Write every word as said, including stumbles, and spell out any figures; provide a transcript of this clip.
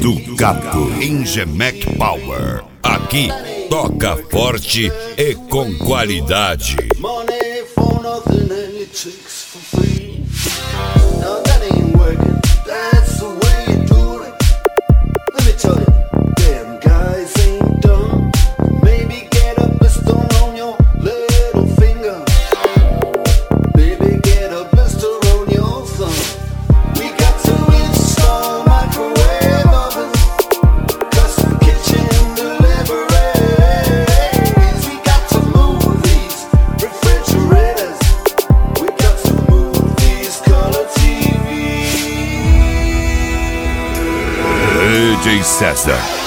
do Gato. Ingemec Power. Aqui toca forte e com qualidade. Money for nothing and your chicks for free. No, that ain't working. That's the way you do it. Let me tell you, damn guys ain't dumb. Maybe get a blister on your little finger. Maybe get a blister on your thumb. We got to install microwave ovens, custom kitchen deliveries. We got to move these refrigerators. We got to move these color T Vs. D J César.